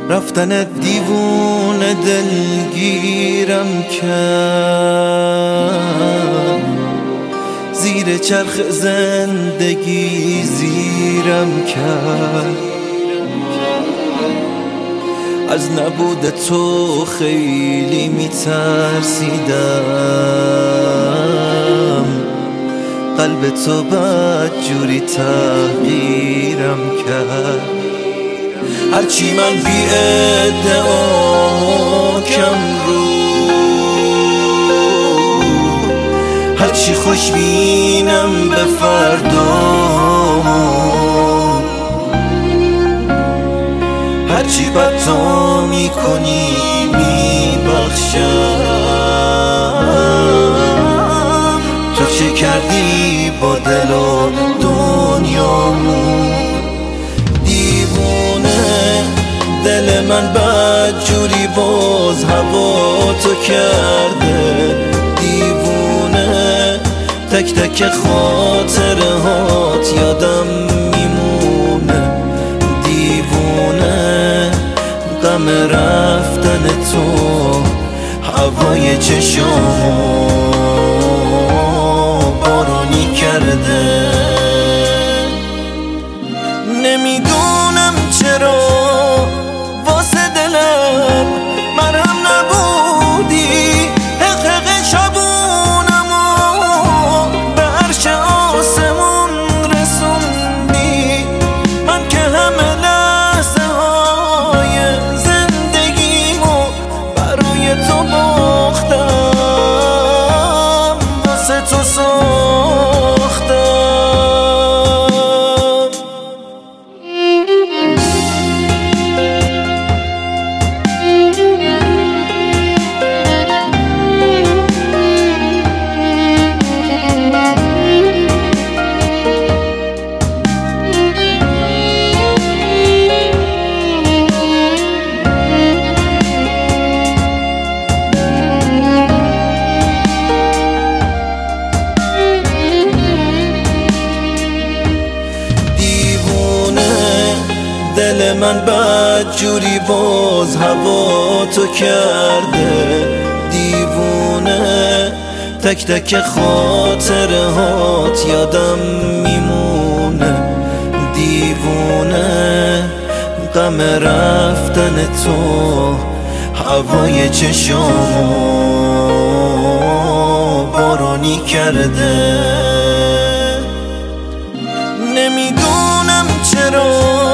رفتن دیوونه دلگیرم کرد، زیر چرخ زندگی زیرم کرد. از نبود تو خیلی میترسیدم، قلب تو بدجوری تغییرم کرد. هرچی من بی ادعا کم رو، هرچی خوشبینم به فردا، هرچی بد تو میکنی میبخشم. تو چه کردی با دل و دنیامون؟ دیوونه دل من بدجوری باز هوا تو کرده. دیوونه تک تک خاطره هات یادم میمونه. دیوونه غم رفتن تو هوای چشامو بارونی کرده. نمیدونم چرا واسه دلم مرهم نبودی، حق شبونمو به عرش آسمون رسوندی. من که همه لحظه های زندگیمو برای تو باختم، واسه تو ساختم. دل من بدجوری باز هوا تو کرده. دیوونه تک تک خاطره هات یادم میمونه. دیوونه غم رفتن تو هوای چشامو بارونی کرده. نمیدونم چرا